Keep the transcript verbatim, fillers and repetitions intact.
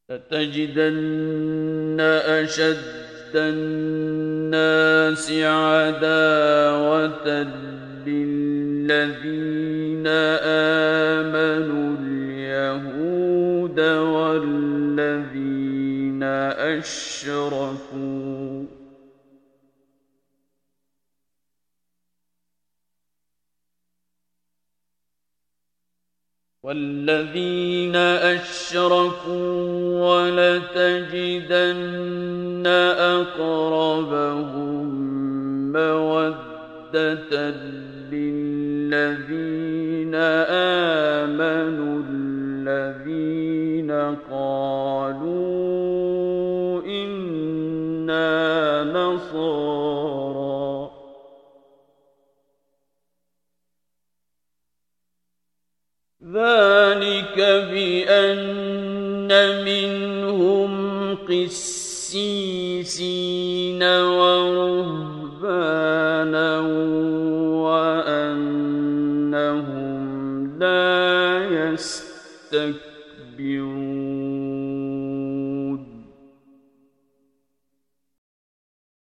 لتجدن أشد الناس عداوة للذين آمنوا اليهود والذين أشركوا والذين أشركوا ولتجدن أقربهم مودة للذين آمنوا الذين قالوا إنا نصارى ذلك بأن منهم قسيسين ورهبانا وأنهم لا يستكبرون